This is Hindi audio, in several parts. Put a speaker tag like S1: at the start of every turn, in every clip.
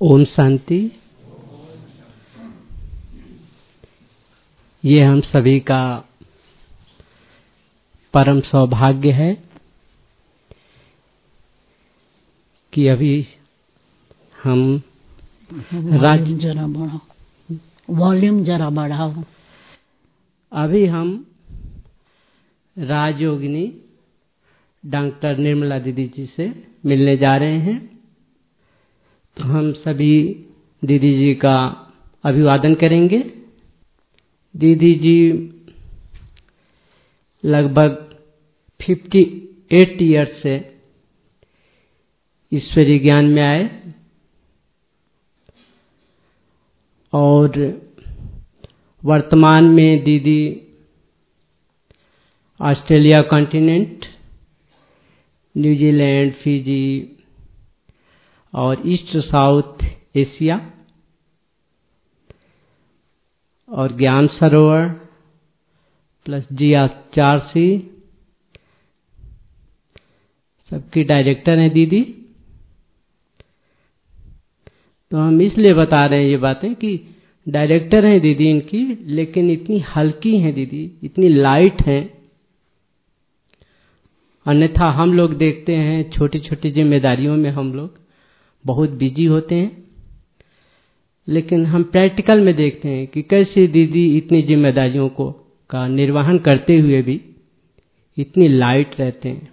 S1: ओम शांति। ये हम सभी का परम सौभाग्य है कि अभी हम
S2: वॉल्यूम जरा बढ़ाओ।
S1: अभी हम राजयोगिनी डॉक्टर निर्मला दीदी जी से मिलने जा रहे हैं। तो हम सभी दीदी जी का अभिवादन करेंगे। दीदी जी लगभग 58 ईयर्स से ईश्वरीय ज्ञान में आए और वर्तमान में दीदी ऑस्ट्रेलिया कॉन्टिनेंट, न्यूजीलैंड, फिजी और ईस्ट साउथ एशिया और ज्ञान सरोवर प्लस GRC सबकी डायरेक्टर हैं दीदी। तो हम इसलिए बता रहे हैं ये बातें कि डायरेक्टर हैं दीदी इनकी, लेकिन इतनी हल्की हैं दीदी, इतनी लाइट हैं। अन्यथा हम लोग देखते हैं छोटी छोटी जिम्मेदारियों में हम लोग बहुत बिजी होते हैं, लेकिन हम प्रैक्टिकल में देखते हैं कि कैसे दीदी इतनी जिम्मेदारियों का निर्वहन करते हुए भी इतनी लाइट रहते हैं।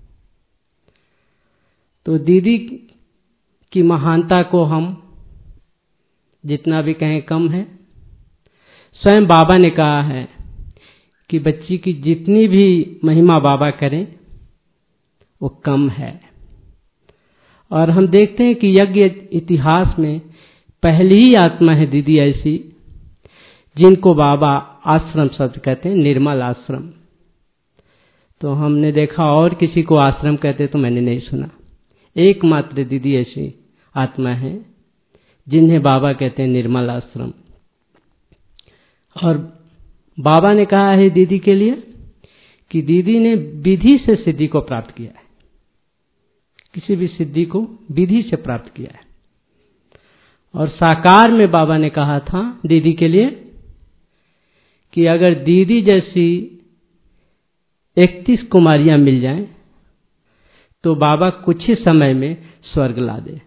S1: तो दीदी की महानता को हम जितना भी कहें कम है। स्वयं बाबा ने कहा है कि बच्ची की जितनी भी महिमा बाबा करें वो कम है। और हम देखते हैं कि यज्ञ इतिहास में पहली ही आत्मा है दीदी ऐसी जिनको बाबा आश्रम शब्द कहते हैं, निर्मल आश्रम। तो हमने देखा और किसी को आश्रम कहते तो मैंने नहीं सुना। एकमात्र दीदी ऐसी आत्मा है जिन्हें बाबा कहते हैं निर्मल आश्रम। और बाबा ने कहा है दीदी के लिए कि दीदी ने विधि से सिद्धि को प्राप्त किया है, किसी भी सिद्धि को विधि से प्राप्त किया है। और साकार में बाबा ने कहा था दीदी के लिए कि अगर दीदी जैसी 31 कुमारियां मिल जाएं तो बाबा कुछ ही समय में स्वर्ग ला दे।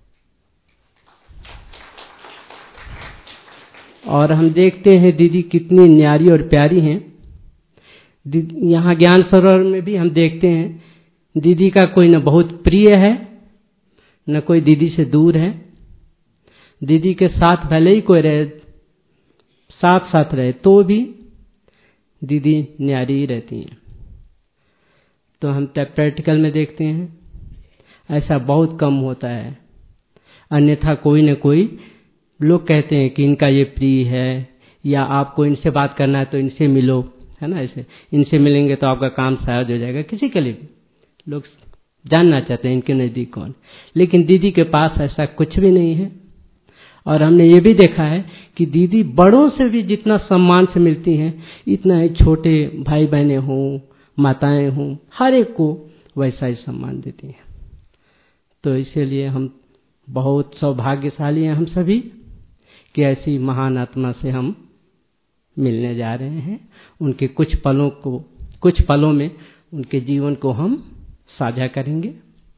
S1: और हम देखते हैं दीदी कितनी न्यारी और प्यारी हैं। यहाँ ज्ञान सरोवर में भी हम देखते हैं दीदी का कोई न बहुत प्रिय है न कोई दीदी से दूर है। दीदी के साथ भले ही कोई रहे, साथ साथ रहे, तो भी दीदी न्यारी ही रहती हैं। तो हम प्रैक्टिकल में देखते हैं ऐसा बहुत कम होता है। अन्यथा कोई न कोई लोग कहते हैं कि इनका ये प्रिय है, या आपको इनसे बात करना है तो इनसे मिलो, है ना। ऐसे इनसे मिलेंगे तो आपका काम सहज हो जाएगा। किसी के लिए लोग जानना चाहते हैं इनके नज़दीक कौन। लेकिन दीदी के पास ऐसा कुछ भी नहीं है। और हमने ये भी देखा है कि दीदी बड़ों से भी जितना सम्मान से मिलती हैं, इतना ही छोटे भाई बहनें हों, माताएं हों, हर एक को वैसा ही सम्मान देती हैं। तो इसीलिए हम बहुत सौभाग्यशाली हैं हम सभी कि ऐसी महान आत्मा से हम मिलने जा रहे हैं। उनके कुछ पलों में उनके जीवन को हम साझा करेंगे।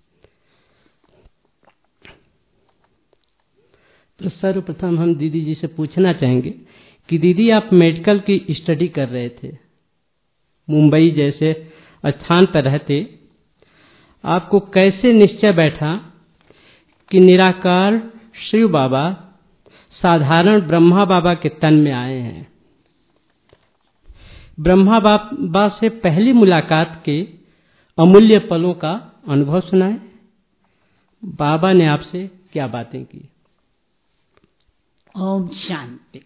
S1: तो सर्वप्रथम हम दीदी जी से पूछना चाहेंगे कि दीदी आप मेडिकल की स्टडी कर रहे थे, मुंबई जैसे स्थान पर रहते, आपको कैसे निश्चय बैठा कि निराकार शिव बाबा साधारण ब्रह्मा बाबा के तन में आए हैं? ब्रह्मा बाबा से पहली मुलाकात के अमूल्य पलों का अनुभव सुनाएं। बाबा ने आपसे क्या बातें की?
S2: ओम शांति।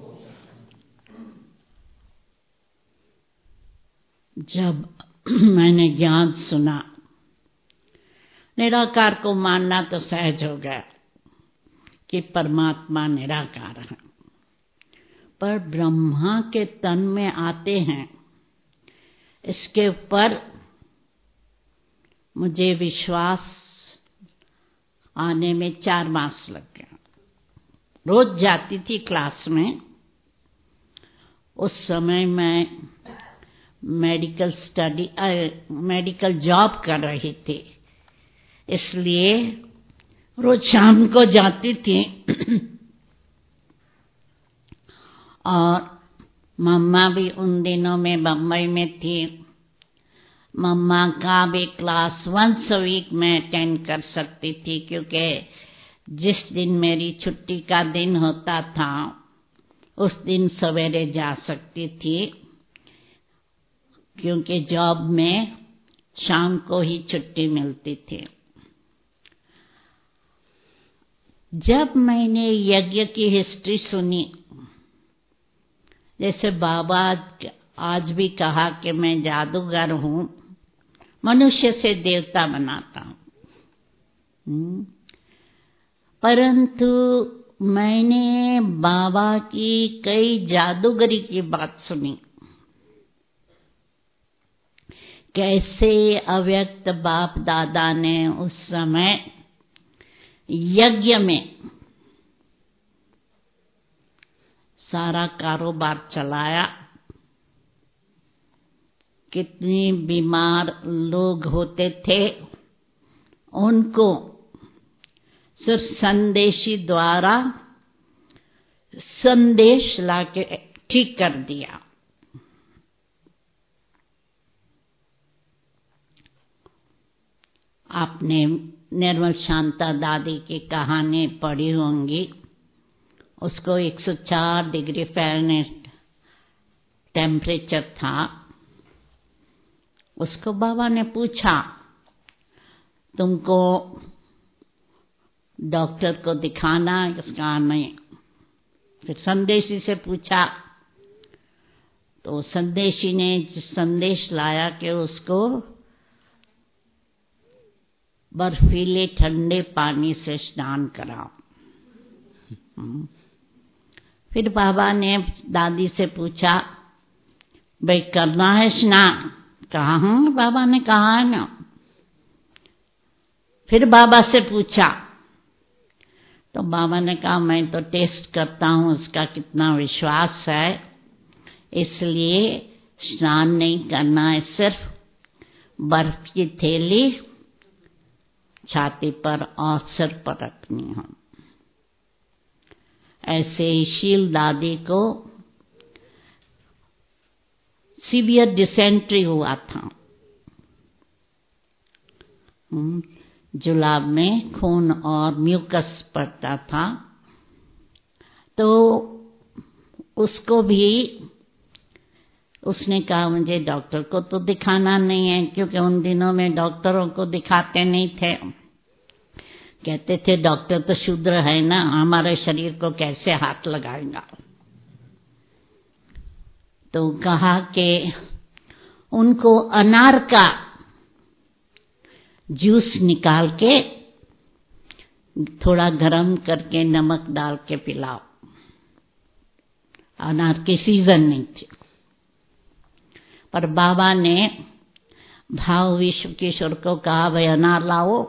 S2: जब मैंने ज्ञान सुना, निराकार को मानना तो सहज हो गया कि परमात्मा निराकार है, पर ब्रह्मा के तन में आते हैं, इसके ऊपर मुझे विश्वास आने में 4 मास लग गया। रोज जाती थी क्लास में। उस समय मैं मेडिकल जॉब कर रही थी, इसलिए रोज शाम को जाती थी। और मम्मा भी उन दिनों में बम्बई में थी। मम्मा का भी क्लास वंस अ वीक में अटेंड कर सकती थी, क्योंकि जिस दिन मेरी छुट्टी का दिन होता था उस दिन सवेरे जा सकती थी, क्योंकि जॉब में शाम को ही छुट्टी मिलती थी। जब मैंने यज्ञ की हिस्ट्री सुनी, जैसे बाबा आज भी कहा कि मैं जादूगर हूं, मनुष्य से देवता बनाता हूं, परंतु मैंने बाबा की कई जादूगरी की बात सुनी। कैसे अव्यक्त बाप दादा ने उस समय यज्ञ में सारा कारोबार चलाया, कितने बीमार लोग होते थे उनको सिर्फ संदेशी द्वारा संदेश लाके ठीक कर दिया। आपने निर्मल शांता दादी की कहानी पढ़ी होंगी। उसको 104 डिग्री फ़ारेनहाइट टेम्परेचर था। उसको बाबा ने पूछा, तुमको डॉक्टर को दिखाना? उसका नहीं। फिर संदेशी से पूछा, तो संदेशी ने संदेश लाया कि उसको बर्फीले ठंडे पानी से स्नान कराओ। फिर बाबा ने दादी से पूछा, भाई करना है स्नान? कहा हूं, बाबा ने कहा है ना। फिर बाबा से पूछा, तो बाबा ने कहा मैं तो टेस्ट करता हूं उसका कितना विश्वास है, इसलिए स्नान नहीं करना है, सिर्फ बर्फ की थैली छाती पर और सिर पर रखनी हो। ऐसे ही शील दादी को सीवियर डिसेंट्री हुआ था। जुलाब में खून और म्यूकस पड़ता था, तो उसको भी उसने कहा मुझे डॉक्टर को तो दिखाना नहीं है, क्योंकि उन दिनों में डॉक्टरों को दिखाते नहीं थे। कहते थे डॉक्टर तो शूद्र है ना, हमारे शरीर को कैसे हाथ लगाएगा। तो कहा कि उनको अनार का जूस निकाल के थोड़ा गरम करके नमक डाल के पिलाओ। अनार की सीजन नहीं थी, पर बाबा ने भाव विश्व किशोर को कहा, भाई अनार लाओ।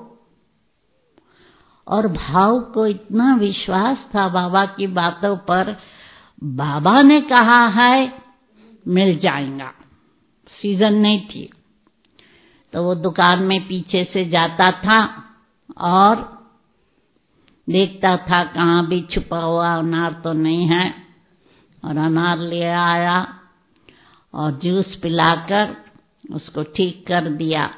S2: और भाव को इतना विश्वास था बाबा की बातों पर, बाबा ने कहा है मिल जाएगा। सीजन नहीं थी, तो वो दुकान में पीछे से जाता था और देखता था कहाँ भी छुपा हुआ अनार तो नहीं है, और अनार ले आया और जूस पिलाकर उसको ठीक कर दिया।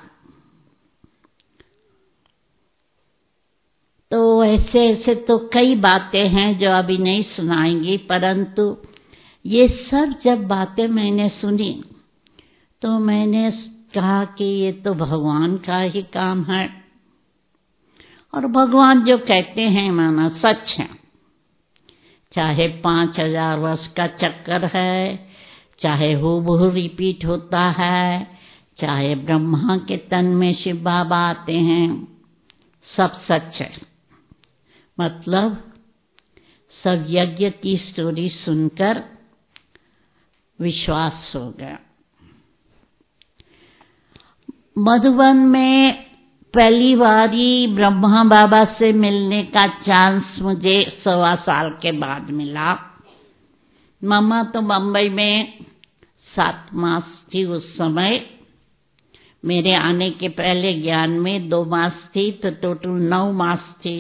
S2: तो ऐसे ऐसे तो कई बातें हैं जो अभी नहीं सुनाएंगी, परंतु ये सब जब बातें मैंने सुनी तो मैंने कहा कि ये तो भगवान का ही काम है, और भगवान जो कहते हैं माना सच है। चाहे 5000 वर्ष का चक्कर है, चाहे हूबहू रिपीट होता है, चाहे ब्रह्मा के तन में शिव बाबा आते हैं, सब सच है। मतलब सब यज्ञ की स्टोरी सुनकर विश्वास हो गया। मधुबन में पहली बारी ब्रह्मा बाबा से मिलने का चांस मुझे 1.25 साल के बाद मिला। मम्मा तो बम्बई में 7 मास थी उस समय। मेरे आने के पहले ज्ञान में 2 मास थी, तो टोटल 9 मास थी।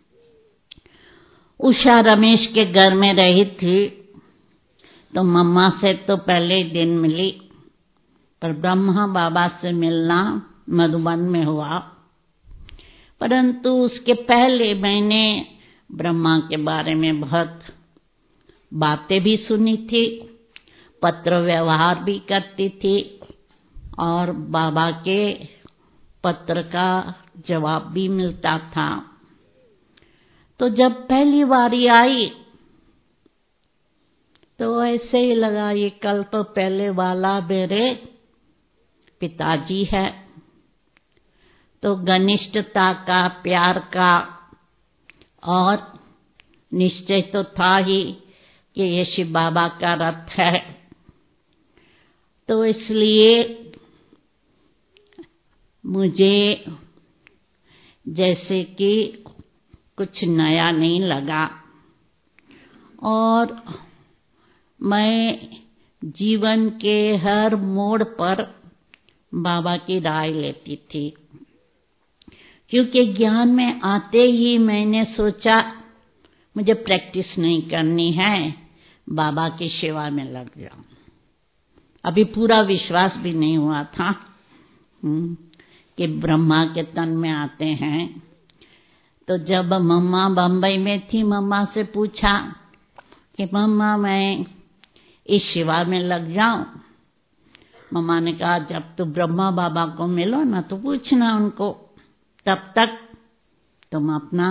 S2: उषा रमेश के घर में रही थी, तो मम्मा से तो पहले दिन मिली, पर ब्रह्मा बाबा से मिलना मधुबन में हुआ। परंतु उसके पहले मैंने ब्रह्मा के बारे में बहुत बातें भी सुनी थी, पत्र व्यवहार भी करती थी, और बाबा के पत्र का जवाब भी मिलता था। तो जब पहली बारी आई तो ऐसे ही लगा ये कल्प पहले वाला मेरे पिताजी है। तो घनिष्ठता का, प्यार का और निश्चय तो था ही कि ये शिव बाबा का रथ है। तो इसलिए मुझे जैसे कि कुछ नया नहीं लगा, और मैं जीवन के हर मोड़ पर बाबा की राय लेती थी, क्योंकि ज्ञान में आते ही मैंने सोचा मुझे प्रैक्टिस नहीं करनी है, बाबा की सेवा में लग जाऊं। अभी पूरा विश्वास भी नहीं हुआ था कि ब्रह्मा के तन में आते हैं। तो जब मम्मा बम्बई में थी, मम्मा से पूछा कि मम्मा मैं इस सेवा में लग जाऊं। मम्मा ने कहा जब तो ब्रह्मा बाबा को मिलो ना तो पूछना उनको, तब तक तुम अपना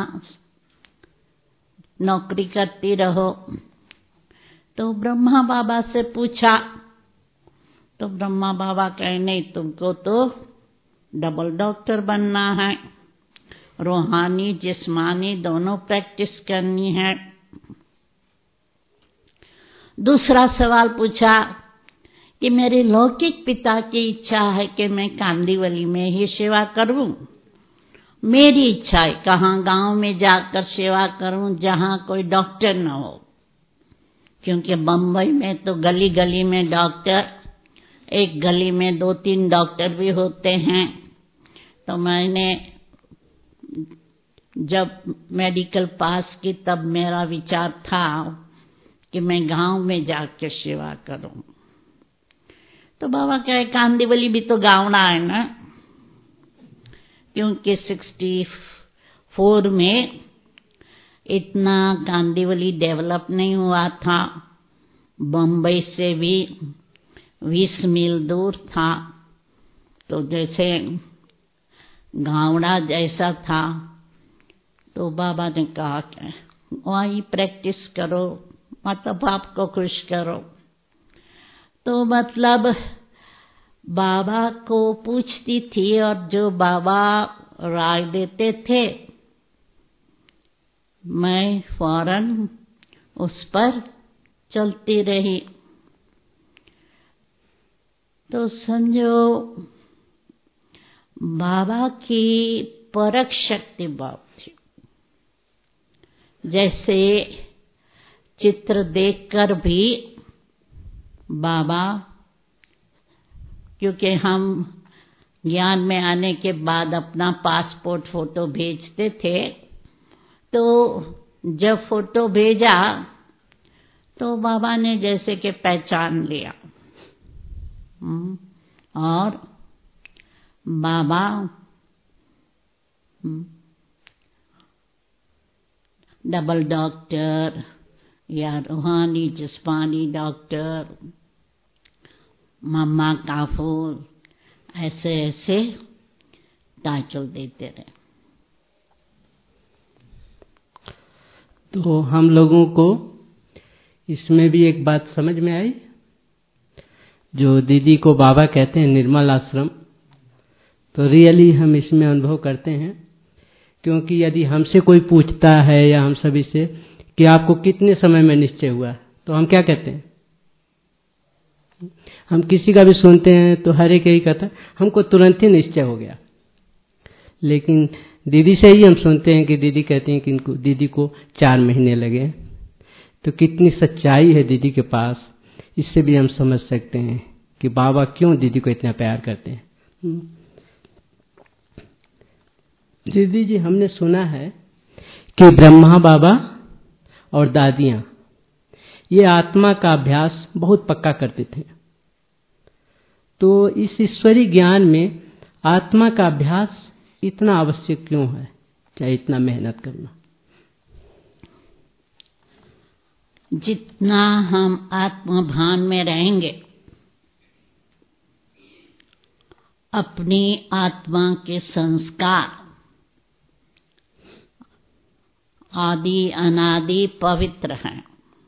S2: नौकरी करती रहो। तो ब्रह्मा बाबा से पूछा, तो ब्रह्मा बाबा कहे नहीं, तुमको तो डबल डॉक्टर बनना है, रूहानी जिस्मानी दोनों प्रैक्टिस करनी है। दूसरा सवाल पूछा कि मेरे लौकिक पिता की इच्छा है कि मैं कांदीवली में ही सेवा करूं। मेरी इच्छा है कहाँ गांव में जाकर सेवा करूं जहां कोई डॉक्टर न हो, क्योंकि बम्बई में तो गली गली में डॉक्टर, एक गली में 2-3 डॉक्टर भी होते हैं। तो मैंने जब मेडिकल पास की तब मेरा विचार था कि मैं गांव में जाकर सेवा करूं। तो बाबा कहे कांदीवली भी तो गाँव है ना, क्योंकि 64 में इतना कांदीवली डेवलप नहीं हुआ था, बम्बई से भी 20 मील दूर था। तो जैसे गाँवड़ा जैसा था, तो बाबा ने कहा कि वहीं प्रैक्टिस करो, मतलब आपको खुश करो। तो मतलब बाबा को पूछती थी, और जो बाबा राय देते थे मैं फौरन उस पर चलती रही। तो समझो बाबा की परख शक्ति बहुत थी। जैसे चित्र देखकर भी बाबा, क्योंकि हम ज्ञान में आने के बाद अपना पासपोर्ट फोटो भेजते थे, तो जब फोटो भेजा तो बाबा ने जैसे कि पहचान लिया, और बाबा डबल डॉक्टर या रूहानी जिस्मानी डॉक्टर, मम्मा का फूल, ऐसे ऐसे टाइटल देते रहे।
S1: तो हम लोगों को इसमें भी एक बात समझ में आई, जो दीदी को बाबा कहते हैं निर्मल आश्रम, तो रियली हम इसमें अनुभव करते हैं। क्योंकि यदि हमसे कोई पूछता है या हम सभी से कि आपको कितने समय में निश्चय हुआ, तो हम क्या कहते हैं? हम किसी का भी सुनते हैं तो हर एक यही कहता है हमको तुरंत ही निश्चय हो गया। लेकिन दीदी से ही हम सुनते हैं कि दीदी कहती हैं कि दीदी को 4 महीने लगे। तो कितनी सच्चाई है दीदी के पास, इससे भी हम समझ सकते हैं कि बाबा क्यों दीदी को इतना प्यार करते हैं। दीदी जी, हमने सुना है कि ब्रह्मा बाबा और दादियां ये आत्मा का अभ्यास बहुत पक्का करते थे। तो इस ईश्वरीय ज्ञान में आत्मा का अभ्यास इतना आवश्यक क्यों है, क्या इतना मेहनत करना?
S2: जितना हम आत्मभान में रहेंगे, अपनी आत्मा के संस्कार आदि अनादि पवित्र हैं।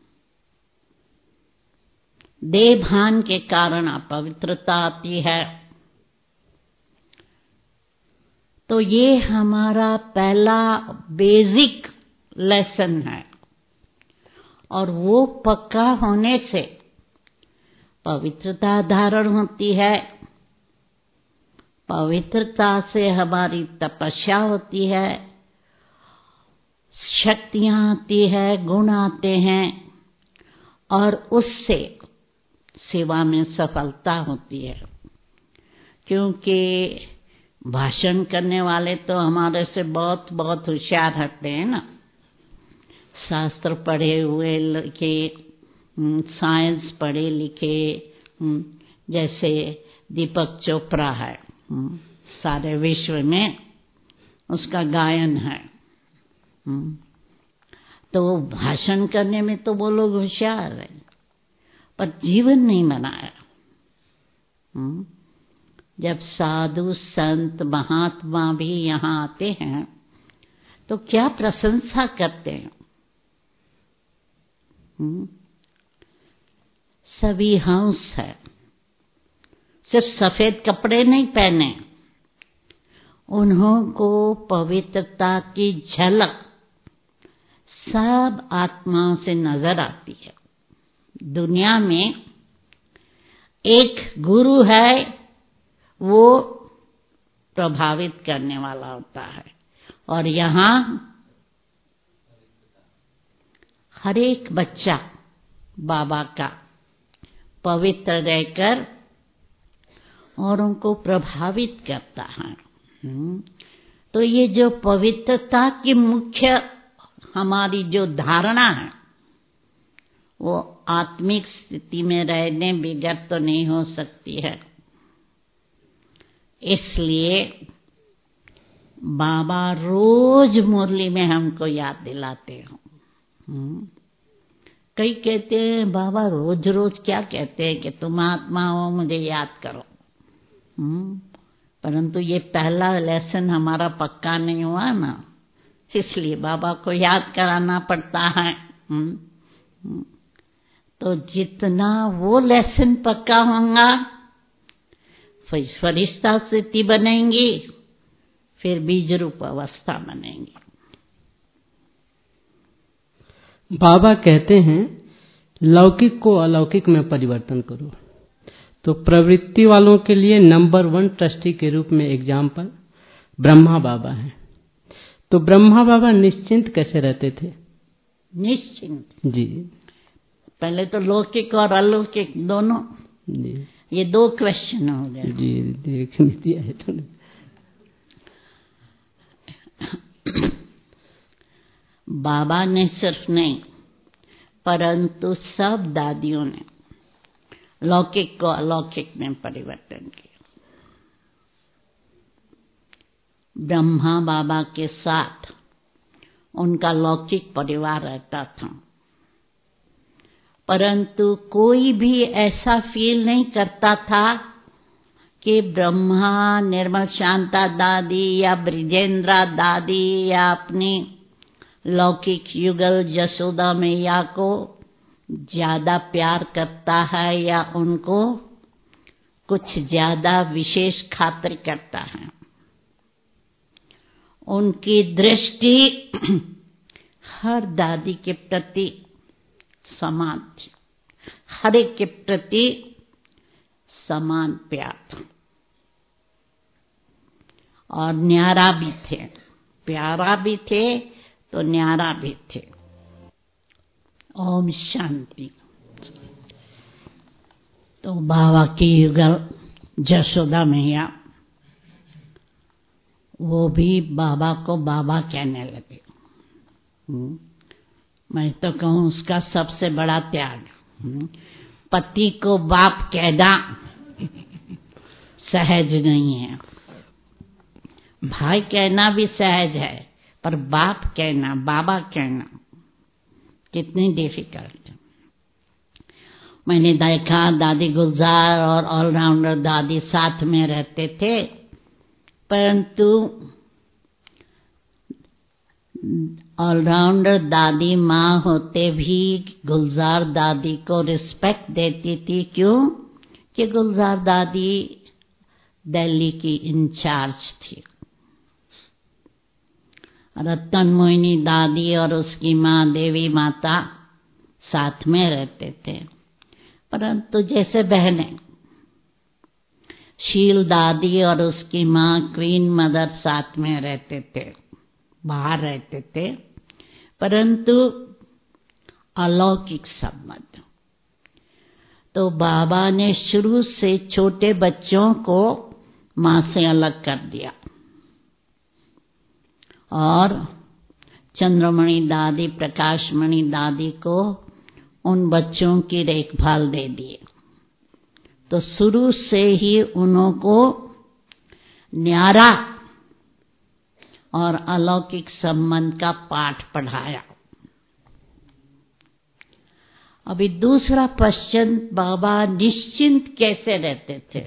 S2: देह भान के कारण अपवित्रता आती है। तो ये हमारा पहला बेसिक लेसन है, और वो पक्का होने से पवित्रता धारण होती है। पवित्रता से हमारी तपस्या होती है, शक्तियां आती है, गुण आते हैं, और उससे सेवा में सफलता होती है। क्योंकि भाषण करने वाले तो हमारे से बहुत बहुत होशियार होते हैं ना, शास्त्र पढ़े हुए लिखे, साइंस पढ़े लिखे, जैसे दीपक चोपड़ा है, सारे विश्व में उसका गायन है। तो भाषण करने में तो वो लोग होशियार है, पर जीवन नहीं बनाया। जब साधु संत महात्मा भी यहाँ आते हैं तो क्या प्रशंसा करते हैं। सभी हंस है, सिर्फ सफेद कपड़े नहीं पहने, उन्हों को पवित्रता की झलक सब आत्माओं से नजर आती है। दुनिया में एक गुरु है, वो प्रभावित करने वाला होता है, और यहाँ हर एक बच्चा बाबा का पवित्र रहकर और उनको प्रभावित करता है। तो ये जो पवित्रता की मुख्य हमारी जो धारणा है, वो आत्मिक स्थिति में रहने बगैर तो नहीं हो सकती है। इसलिए बाबा रोज मुरली में हमको याद दिलाते हैं। कई कहते हैं बाबा रोज रोज क्या कहते हैं कि तुम आत्मा हो, मुझे याद करो। परंतु ये पहला लेसन हमारा पक्का नहीं हुआ ना, इसलिए बाबा को याद कराना पड़ता है। तो जितना वो लेसन पक्का होगा, फरिश्ता स्थिति बनेंगी, फिर बीज रूप अवस्था बनेंगी।
S1: बाबा कहते हैं लौकिक को अलौकिक में परिवर्तन करो। तो प्रवृत्ति वालों के लिए नंबर 1 ट्रस्टी के रूप में एग्जाम्पल ब्रह्मा बाबा हैं। तो ब्रह्मा बाबा निश्चिंत कैसे रहते थे?
S2: निश्चिंत
S1: जी,
S2: पहले तो लौकिक और अलौकिक दोनों
S1: जी,
S2: ये 2 क्वेश्चन हो गए।
S1: जी, देख दिया है तो
S2: बाबा ने सिर्फ नहीं, परंतु सब दादियों ने लौकिक को अलौकिक में परिवर्तन किया। ब्रह्मा बाबा के साथ उनका लौकिक परिवार रहता था, परंतु कोई भी ऐसा फील नहीं करता था कि ब्रह्मा, निर्मल शांता दादी या ब्रिजेंद्रा दादी या अपनी लौकिक युगल जसोदा मैया को ज्यादा प्यार करता है या उनको कुछ ज्यादा विशेष खातिर करता है। उनकी दृष्टि हर दादी के प्रति समान थी, हर एक के प्रति समान प्यार था। और न्यारा भी थे, प्यारा भी थे तो न्यारा भी थे। ओम शांति। तो बाबा की युगल जशोदा मैया वो भी बाबा को बाबा कहने लगे। मैं तो कहूँ उसका सबसे बड़ा त्याग। पति को बाप कहना सहज नहीं है, भाई कहना भी सहज है, पर बाप कहना, बाबा कहना कितनी डिफिकल्ट। मैंने देखा दादी गुलजार और ऑलराउंडर दादी साथ में रहते थे, परंतु ऑलराउंडर दादी माँ होते भी गुलजार दादी को रिस्पेक्ट देती थी। क्यों? कि गुलजार दादी दिल्ली की इंचार्ज थी। रतन मोहिनी दादी और उसकी माँ देवी माता साथ में रहते थे, परंतु जैसे बहनें शील दादी और उसकी माँ क्वीन मदर साथ में रहते थे, बाहर रहते थे, परंतु अलौकिक संबंध। तो बाबा ने शुरू से छोटे बच्चों को माँ से अलग कर दिया और चंद्रमणि दादी, प्रकाशमणि दादी को उन बच्चों की देखभाल दे दी। तो शुरू से ही उनको न्यारा और अलौकिक संबंध का पाठ पढ़ाया। अभी दूसरा क्वेश्चन, बाबा निश्चिंत कैसे रहते थे?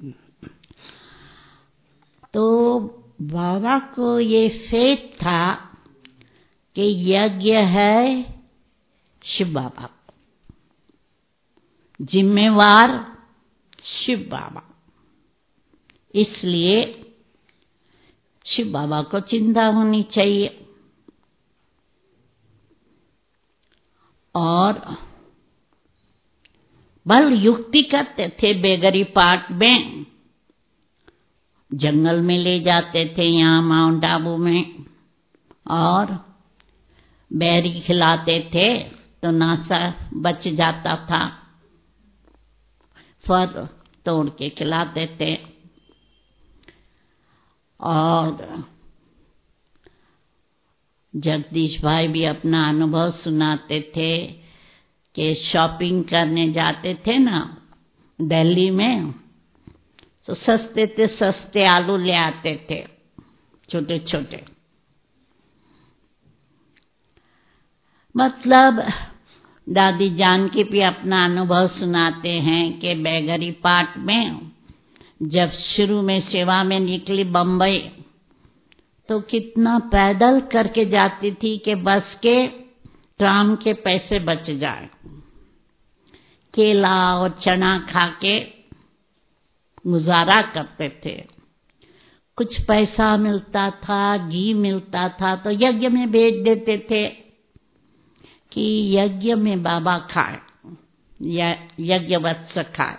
S2: तो बाबा को ये फेथ था कि यज्ञ है शिव बाबा, जिम्मेवार शिव बाबा, इसलिए शिव बाबा को चिंता होनी चाहिए। और बल युक्ति करते थे, बेगरी पार्ट में जंगल में ले जाते थे, यहाँ माउंट आबू में, और बेरी खिलाते थे तो नासा बच जाता था, फर तोड़ के खिलाते थे। और जगदीश भाई भी अपना अनुभव सुनाते थे कि शॉपिंग करने जाते थे ना दिल्ली में, तो सस्ते आलू ले आते थे, छोटे छोटे। मतलब दादी जानकी भी अपना अनुभव सुनाते हैं कि बेगरी पार्ट में जब शुरू में सेवा में निकली बम्बई, तो कितना पैदल करके जाती थी कि बस के ट्राम के पैसे बच जाए। केला और चना खा के गुजारा करते थे। कुछ पैसा मिलता था, घी मिलता था, तो यज्ञ में भेज देते थे कि यज्ञ में बाबा खाए या यज्ञ वत्स खाए।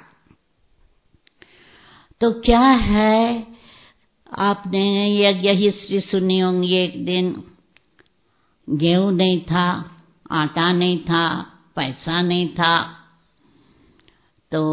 S2: तो क्या है, आपने यज्ञ हिस्ट्री सुनी होंगी। एक दिन गेहूं नहीं था, आटा नहीं था, पैसा नहीं था, तो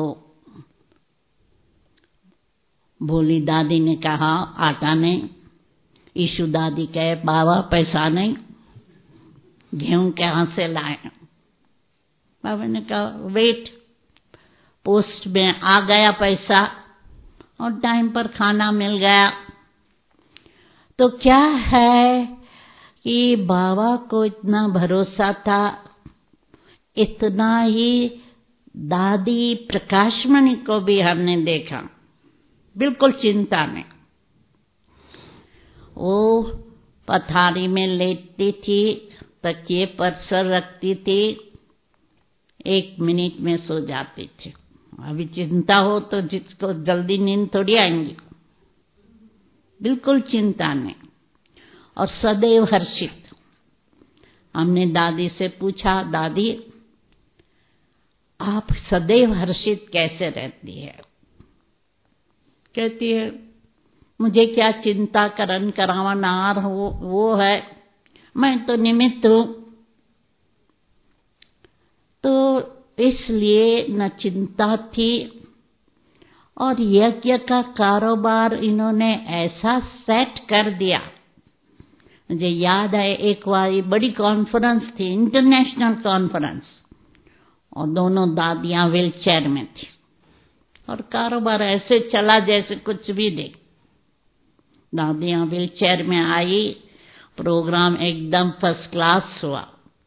S2: भोली दादी ने कहा आटा नहीं। ईशु दादी कहे बाबा पैसा नहीं, गेहूं कहाँ से लाए? बाबा ने कहा वेट, पोस्ट में आ गया पैसा और टाइम पर खाना मिल गया। तो क्या है कि बाबा को इतना भरोसा था, इतना ही दादी प्रकाशमणि को भी हमने देखा, बिल्कुल चिंता नहीं। वो पथारी में लेटती थी, तकिए पर सर रखती थी, 1 मिनट में सो जाती थी। अभी चिंता हो तो जिसको जल्दी नींद थोड़ी आएंगी, बिल्कुल चिंता नहीं। और सदैव हर्षित। हमने दादी से पूछा, दादी आप सदैव हर्षित कैसे रहती है? कहती है मुझे क्या चिंता करन करावनार हो वो है, मैं तो निमित्त हूं। तो इसलिए न चिंता थी, और यज्ञ का कारोबार इन्होंने ऐसा सेट कर दिया। मुझे याद है एक बार बड़ी कॉन्फ्रेंस थी, इंटरनेशनल कॉन्फ्रेंस, और दोनों दादियां व्हील चेयर में थी, और कारोबार ऐसे चला जैसे कुछ भी नहीं। दादियां व्हील चेयर में आई, प्रोग्राम एकदम फर्स्ट क्लास हुआ।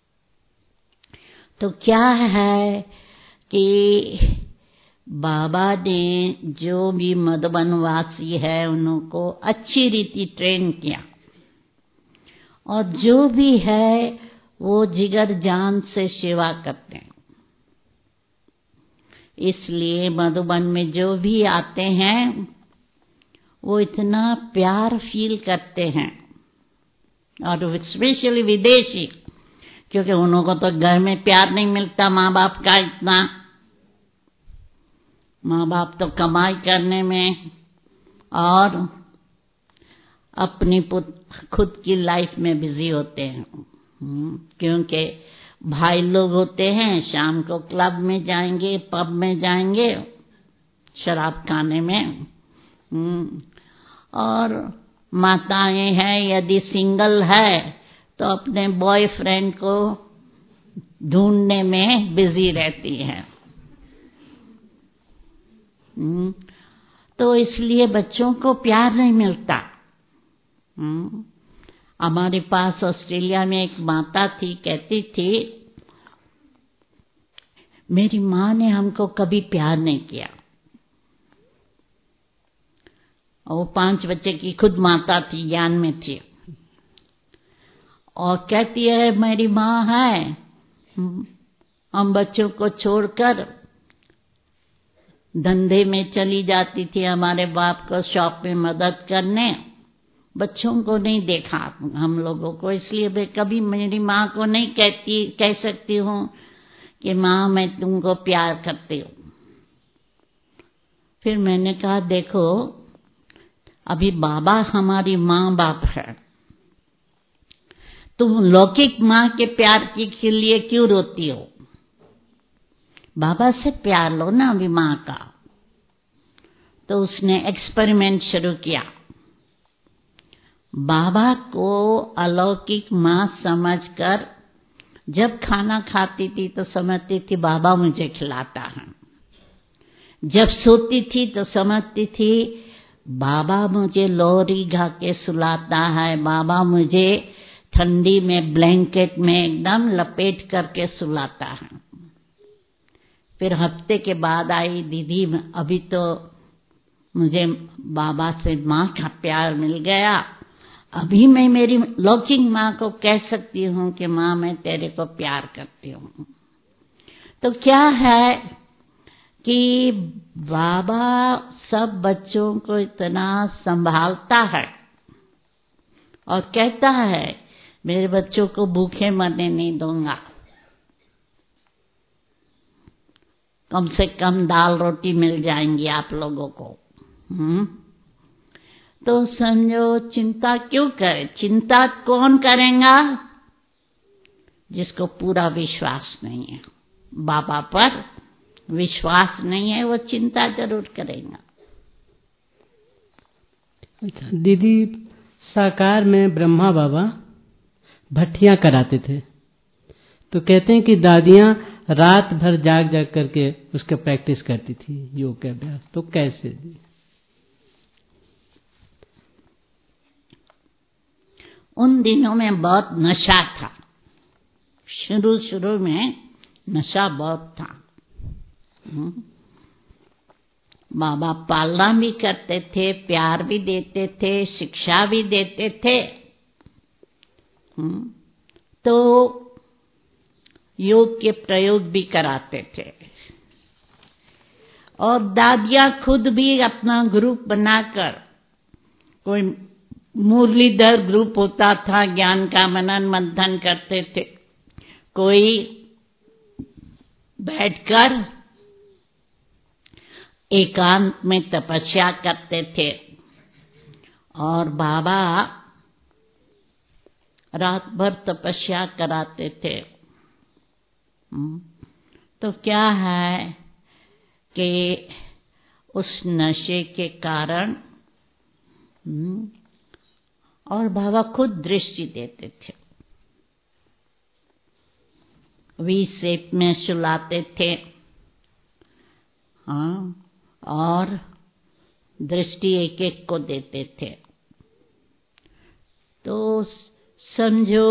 S2: तो क्या है कि बाबा ने जो भी मधुबनवासी है उनको अच्छी रीति ट्रेन किया, और जो भी है वो जिगर जान से सेवा करते हैं। इसलिए मधुबन में जो भी आते हैं वो इतना प्यार फील करते हैं, और स्पेशली विदेशी, क्योंकि उन्हों को तो घर में प्यार नहीं मिलता माँ बाप का इतना। माँ बाप तो कमाई करने में और अपनी खुद की लाइफ में बिजी होते हैं, क्योंकि भाई लोग होते हैं शाम को क्लब में जाएंगे, पब में जाएंगे, शराब खाने में। और माताएं हैं यदि सिंगल है तो अपने बॉयफ्रेंड को ढूंढने में बिजी रहती हैं। तो इसलिए बच्चों को प्यार नहीं मिलता। हमारे पास ऑस्ट्रेलिया में एक माता थी, कहती थी मेरी माँ ने हमको कभी प्यार नहीं किया। और वो 5 बच्चे की खुद माता थी, ज्ञान में थी, और कहती है मेरी माँ है, हम बच्चों को छोड़कर धंधे में चली जाती थी हमारे बाप को शॉप में मदद करने, बच्चों को नहीं देखा हम लोगों को, इसलिए मैं कभी मेरी माँ को नहीं कह सकती हूँ कि माँ मैं तुमको प्यार करती हूँ। फिर मैंने कहा देखो अभी बाबा हमारी माँ बाप है, तुम लौकिक माँ के प्यार के लिए क्यों रोती हो? बाबा से प्यार लो ना अभी माँ का। तो उसने एक्सपेरिमेंट शुरू किया। बाबा को अलौकिक माँ समझकर जब खाना खाती थी तो समझती थी बाबा मुझे खिलाता है, जब सोती थी तो समझती थी बाबा मुझे लोरी गा के सुलाता है, बाबा मुझे ठंडी में ब्लैंकेट में एकदम लपेट करके सुलाता है। फिर हफ्ते के बाद आई दीदी, अभी तो मुझे बाबा से माँ का प्यार मिल गया, अभी मैं मेरी लौकिक माँ को कह सकती हूँ कि माँ मैं तेरे को प्यार करती हूँ। तो क्या है कि बाबा सब बच्चों को इतना संभालता है और कहता है मेरे बच्चों को भूखे मरने नहीं दूंगा, कम से कम दाल रोटी मिल जाएंगी आप लोगों को। तो समझो चिंता क्यों करे? चिंता कौन करेगा? जिसको पूरा विश्वास नहीं है, बाबा पर विश्वास नहीं है, वो चिंता जरूर करेगा।
S1: अच्छा दीदी, साकार में ब्रह्मा बाबा भट्टियां कराते थे, तो कहते हैं कि दादियां रात भर जाग जाग करके उसका प्रैक्टिस करती थी, योग का अभ्यास। तो कैसे दी?
S2: उन दिनों में बहुत नशा था, शुरू में नशा बहुत था। बाबा पालना भी करते थे, प्यार भी देते थे, शिक्षा भी देते थे। तो योग के प्रयोग भी कराते थे, और दादियां खुद भी अपना ग्रुप बनाकर, कोई मुरलीधर ग्रुप होता था, ज्ञान का मनन मंथन करते थे, कोई बैठकर एकांत में तपस्या करते थे, और बाबा रात भर तपस्या कराते थे। तो क्या है कि उस नशे के कारण और बाबा खुद दृष्टि देते थे, वी शेप में सुलाते थे। हाँ, और दृष्टि एक एक को देते थे। तो समझो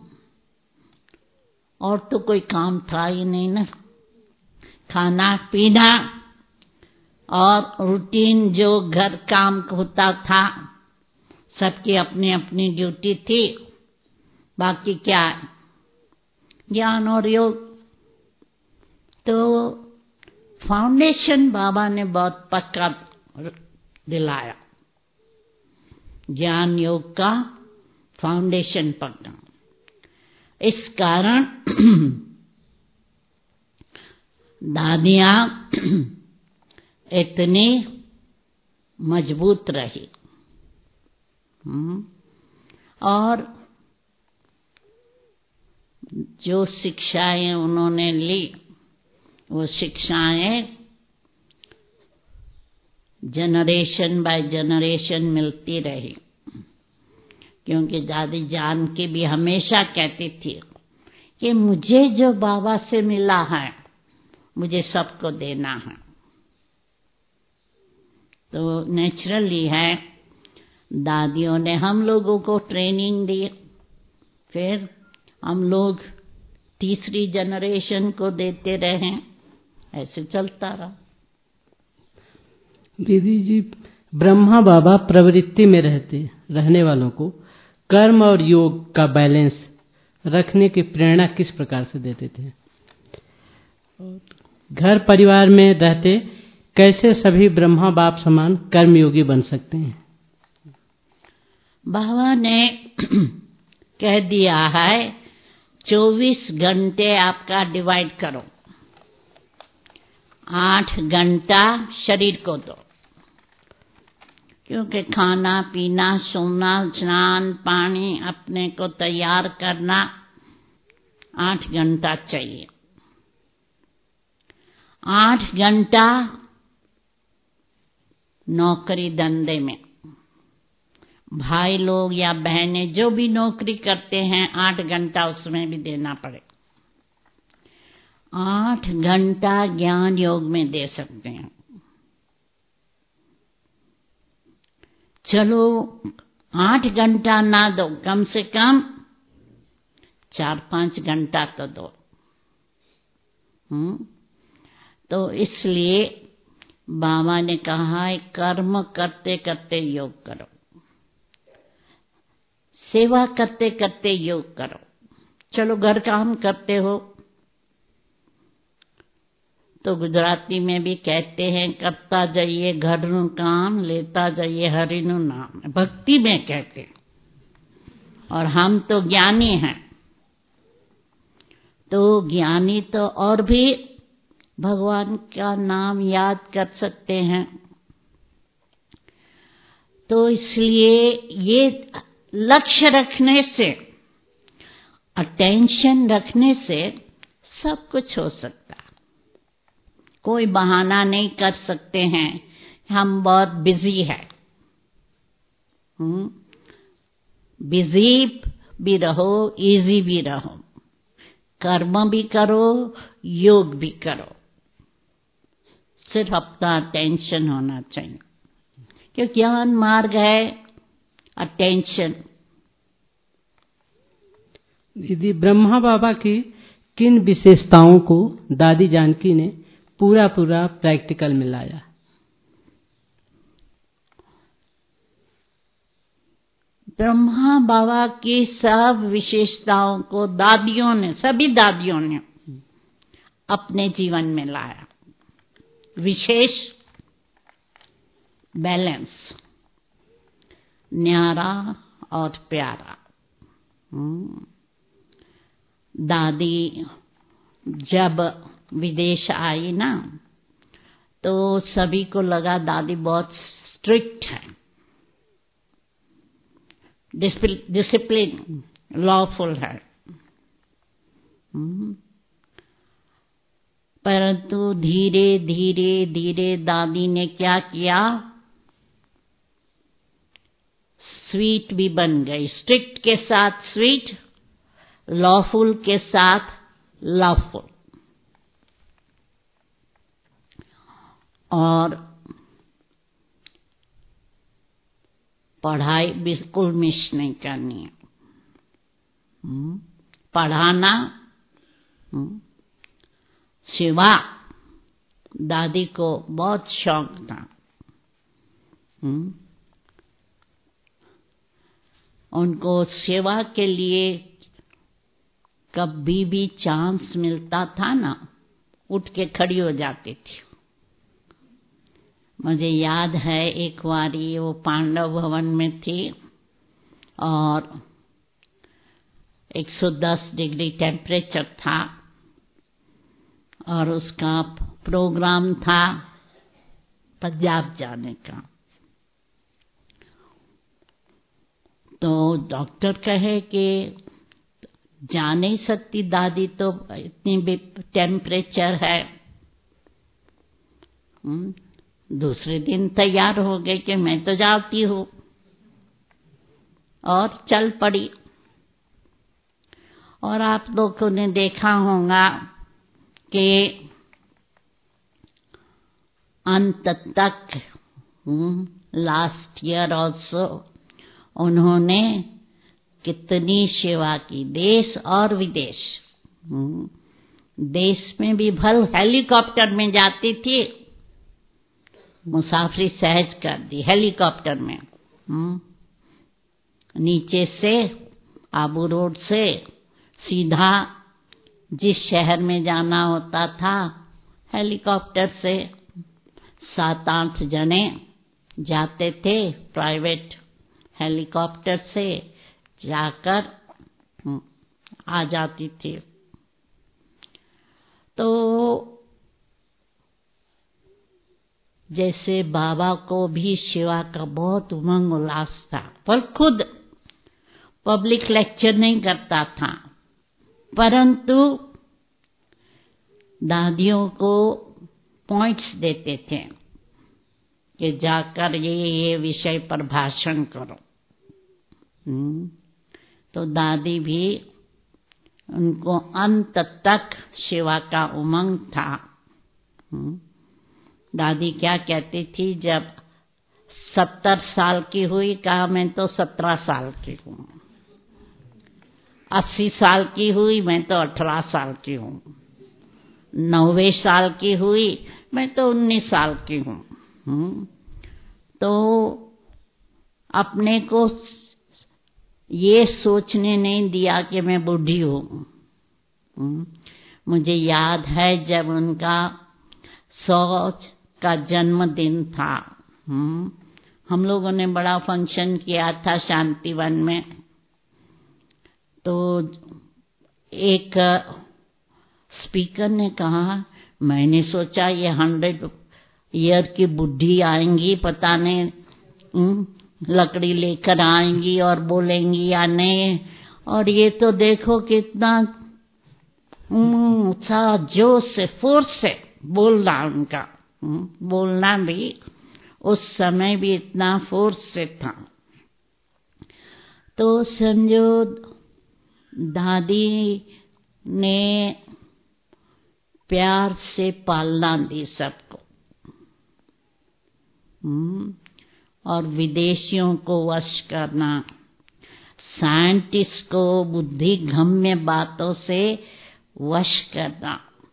S2: और तो कोई काम था ही नहीं ना, खाना पीना और रूटीन जो घर काम होता था, सबकी अपनी अपनी ड्यूटी थी। बाकी क्या, ज्ञान और योग। तो फाउंडेशन बाबा ने बहुत पक्का दिलाया, ज्ञान योग का फाउंडेशन पक्का। इस कारण दादियां इतनी मजबूत रही। और जो शिक्षाएं उन्होंने ली, वो शिक्षाएं जनरेशन बाय जनरेशन मिलती रही। क्योंकि दादी जानकी भी हमेशा कहती थी कि मुझे जो बाबा से मिला है मुझे सबको देना है। तो नेचुरली है, दादियों ने हम लोगों को ट्रेनिंग दी, फिर हम लोग तीसरी जनरेशन को देते रहे, ऐसे चलता रहा।
S1: दीदी जी, ब्रह्मा बाबा प्रवृत्ति में रहने वालों को कर्म और योग का बैलेंस रखने की प्रेरणा किस प्रकार से देते थे? घर परिवार में रहते कैसे सभी ब्रह्मा बाप समान कर्मयोगी बन सकते हैं?
S2: बाबा ने कह दिया है 24 घंटे आपका डिवाइड करो, 8 घंटा शरीर को दो। क्योंकि खाना पीना, सोना, स्नान पानी, अपने को तैयार करना 8 घंटा चाहिए। 8 घंटा नौकरी धंधे में, भाई लोग या बहनें जो भी नौकरी करते हैं 8 घंटा उसमें भी देना पड़े। 8 घंटा ज्ञान योग में दे सकते हैं। चलो 8 घंटा ना दो, कम से कम 4-5 घंटा तो दो। तो इसलिए बाबा ने कहा है कर्म करते करते योग करो, सेवा करते करते योग करो। चलो घर काम करते हो तो गुजराती में भी कहते हैं करता जाइए घरનું काम, लेता जाइए हरिનું नाम, भक्ति में कहते हैं। और हम तो ज्ञानी हैं, तो ज्ञानी तो और भी भगवान का नाम याद कर सकते हैं। तो इसलिए ये लक्ष्य रखने से, अटेंशन रखने से सब कुछ हो सकता है। कोई बहाना नहीं कर सकते हैं हम बहुत बिजी है। बिजी भी रहो, इजी भी रहो, कर्म भी करो, योग भी करो, सिर्फ अपना अटेंशन होना चाहिए। क्योंकि ज्ञान मार्ग है अटेंशन।
S1: दीदी, ब्रह्मा बाबा की किन विशेषताओं को दादी जानकी ने पूरा प्रैक्टिकल में लाया?
S2: ब्रह्मा बाबा की सब विशेषताओं को दादियों ने, सभी दादियों ने अपने जीवन में लाया। विशेष बैलेंस, न्यारा और प्यारा। दादी जब विदेश आई ना, तो सभी को लगा दादी बहुत स्ट्रिक्ट है। डिसिप्लिन लॉफुल है। परंतु धीरे धीरे धीरे दादी ने क्या किया, स्वीट भी बन गई। स्ट्रिक्ट के साथ स्वीट, लॉफुल के साथ लवफुल। और पढ़ाई बिल्कुल मिस नहीं करनी है। पढ़ाना, सेवा, दादी को बहुत शौक था। उनको सेवा के लिए कभी भी चांस मिलता था ना, उठ के खड़ी हो जाती थी। मुझे याद है एक बारी वो पांडव भवन में थी और 110 डिग्री टेम्परेचर था और उसका प्रोग्राम था पंजाब जाने का। तो डॉक्टर कहे कि जा नहीं सकती दादी, तो इतनी भी टेम्परेचर है। दूसरे दिन तैयार हो गए कि मैं तो जाती हूँ, और चल पड़ी। और आप लोगों ने देखा होगा कि अंत तक लास्ट ईयर ऑल्सो उन्होंने कितनी सेवा की, देश और विदेश। देश में भी भल हेलीकॉप्टर में जाती थी, मुसाफरी सहज कर दी हेलीकॉप्टर में। नीचे से आबू रोड से सीधा जिस शहर में जाना होता था, हेलीकॉप्टर से 7-8 जने जाते थे, प्राइवेट हेलीकॉप्टर से जाकर आ जाती थी। तो जैसे बाबा को भी सेवा का बहुत उमंग उल्लास था, पर खुद पब्लिक लेक्चर नहीं करता था, परंतु दादियों को पॉइंट्स देते थे कि जाकर ये विषय पर भाषण करो। तो दादी भी, उनको अंत तक सेवा का उमंग था। दादी क्या कहती थी, जब 70 साल की हुई, कहा मैं तो 17 साल की हूँ। 80 साल की हुई, मैं तो 18 साल की हूँ। 90 साल की हुई, मैं तो 19 साल की हूँ। तो अपने को ये सोचने नहीं दिया कि मैं बूढ़ी हूँ। मुझे याद है जब उनका 100 का जन्मदिन था, हम लोगों ने बड़ा फंक्शन किया था शांतिवन में। तो एक स्पीकर ने कहा, मैंने सोचा ये 100 ईयर की बुढ़ी आएंगी, पता नहीं लकड़ी लेकर आएंगी और बोलेंगी या नहीं। और ये तो देखो कितना उत्साह, जोश से, फोर्स से बोलना, उनका बोलना भी उस समय भी इतना फोर्स से था। तो समझो दादी ने प्यार से पालना दी सबको, और विदेशियों को वश करना, साइंटिस्ट को बुद्धि गम्य बातों से वश करना,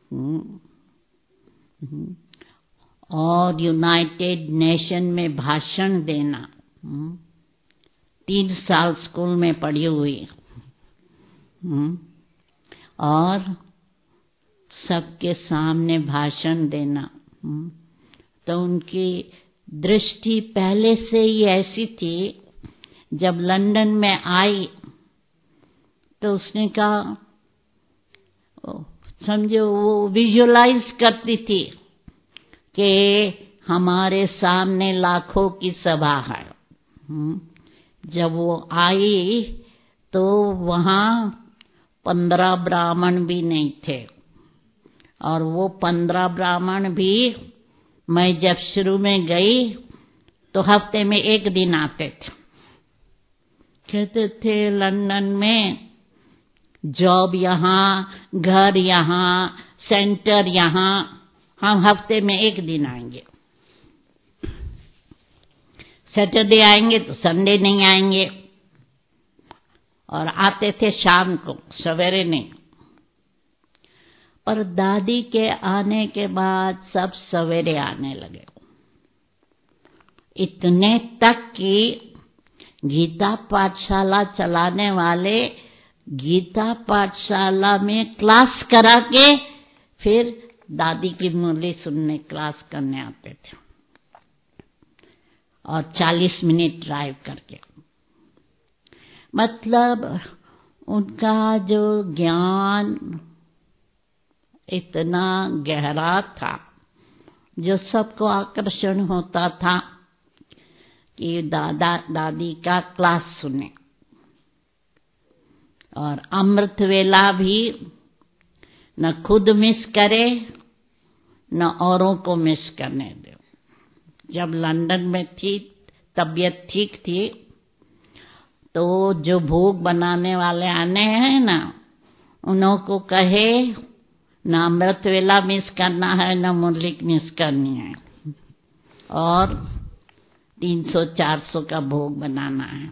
S2: और यूनाइटेड नेशन में भाषण देना। 3 साल स्कूल में पढ़ी हुई, और सबके सामने भाषण देना। तो उनकी दृष्टि पहले से ही ऐसी थी। जब लंदन में आई तो उसने कहा, समझो वो विजुअलाइज करती थी कि हमारे सामने लाखों की सभा है, जब वो आई तो वहां 15 ब्राह्मण भी नहीं थे, और वो 15 ब्राह्मण भी मैं जब शुरू में गई तो हफ्ते में एक दिन आते थे। कहते थे लंदन में जॉब यहाँ, घर यहाँ, सेंटर यहाँ, हम हफ्ते में एक दिन आएंगे। सैटरडे आएंगे तो संडे नहीं आएंगे, और आते थे शाम को, सवेरे नहीं। और दादी के आने के बाद सब सवेरे आने लगे, इतने तक कि गीता पाठशाला चलाने वाले गीता पाठशाला में क्लास करा के फिर दादी की मुरली सुनने क्लास करने आते थे, और 40 मिनट ड्राइव करके। मतलब उनका जो ज्ञान इतना गहरा था, जो सबको आकर्षण होता था कि दादा दादी का क्लास सुने। और अमृत वेला भी न खुद मिस करे न औरों को मिस करने दे। जब लंदन में थी, तबीयत ठीक थी, तो जो भोग बनाने वाले आने हैं ना, उन्हों को कहे ना अमृत वेला मिस करना है, ना मुरली मिस करनी है, और 300-400 का भोग बनाना है।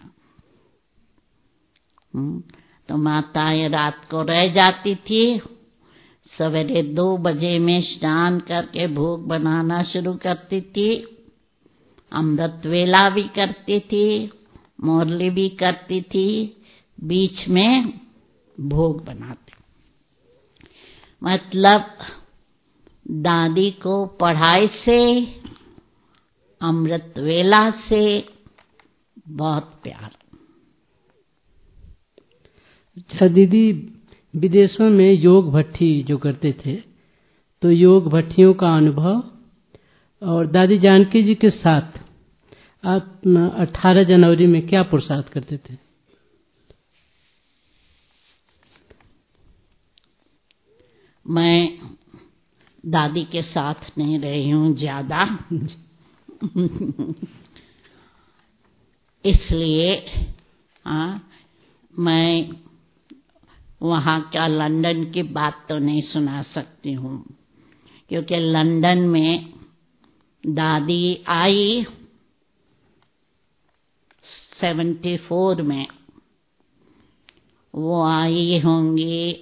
S2: तो माताएं रात को रह जाती थी, सवेरे 2 बजे में स्नान करके भोग बनाना शुरू करती थी, अमृत वेला भी करती थी, मुरली भी करती थी, बीच में भोग बनाती। मतलब दादी को पढ़ाई से, अमृत वेला से बहुत प्यार।
S1: अच्छा दीदी, विदेशों में योग भट्टी जो करते थे, तो योग भट्टियों का अनुभव, और दादी जानकी जी के साथ आप 18 जनवरी में क्या पुरुषार्थ करते थे?
S2: मैं दादी के साथ नहीं रही हूँ ज्यादा इसलिए मैं वहाँ का लंदन की बात तो नहीं सुना सकती हूँ, क्योंकि लंदन में दादी आई 74 में, वो आई होंगी,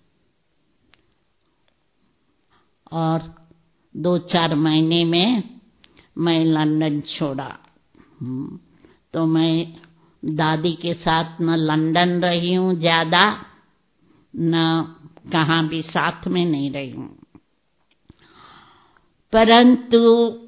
S2: और 2-4 महीने में मैं लंदन छोड़ा। तो मैं दादी के साथ न लंदन रही हूँ ज्यादा, न कहाँ भी साथ में नहीं रही हूँ। परंतु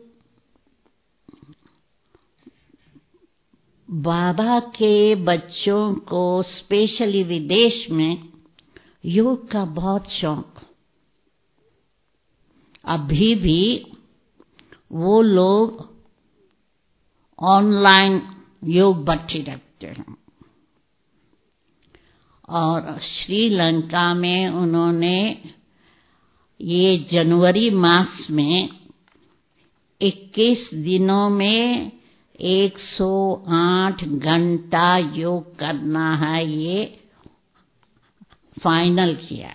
S2: बाबा के बच्चों को स्पेशली विदेश में योग का बहुत शौक। अभी भी वो लोग ऑनलाइन योग भट्टी रखते हैं, और श्रीलंका में उन्होंने ये जनवरी मास में 21 दिनों में 108 घंटा योग करना है, ये फाइनल किया।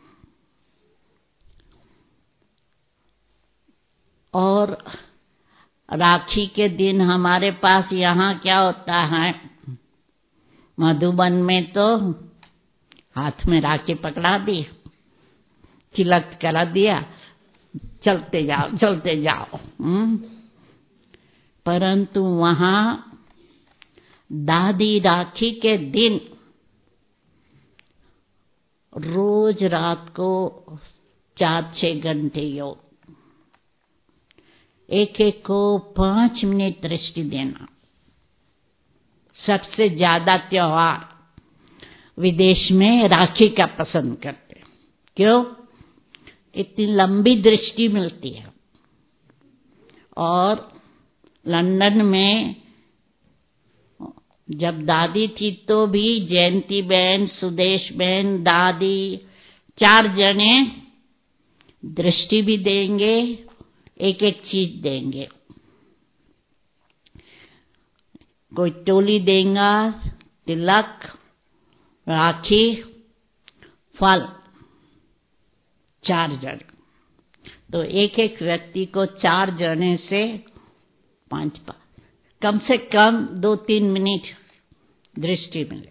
S2: और राखी के दिन हमारे पास यहाँ क्या होता है, मधुबन में तो हाथ में राखी पकड़ा दी, तिलक करा दिया, चलते जाओ चलते जाओ। परंतु वहाँ दादी राखी के दिन रोज रात को 4-6 घंटे योग, एक को 5 मिनट दृष्टि देना। सबसे ज्यादा त्योहार विदेश में राखी का पसंद करते, क्यों? इतनी लंबी दृष्टि मिलती है। और लंदन में जब दादी थी तो भी जयंती बहन, सुदेश बहन, दादी 4 जने दृष्टि भी देंगे, एक एक चीज देंगे। कोई टोली देगा, तिलक, राखी, फल, 4 जने। तो एक एक व्यक्ति को 4 जने से 5 कम से कम 2-3 मिनट दृष्टि मिले।